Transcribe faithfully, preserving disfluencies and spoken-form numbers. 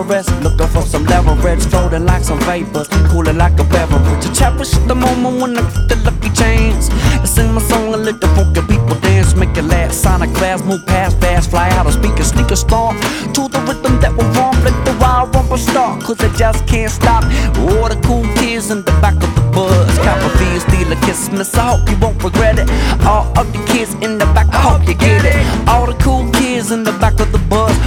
Everest, looking for some leverage, floating like some vapors, cooling like a beverage. I cherish the moment when I get the lucky chance to sing my song and let the funky people dance, make it last. Sonic blast, move past fast, fly out of speaker, sneaker stomp to the rhythm that will romp like the wild rumble star, cause I just can't stop. All the cool kids in the back of the bus, copper fees, steal a kiss, miss, I hope you won't regret it. All of the kids in the back, I hope you get it. All the cool kids in the back of the bus,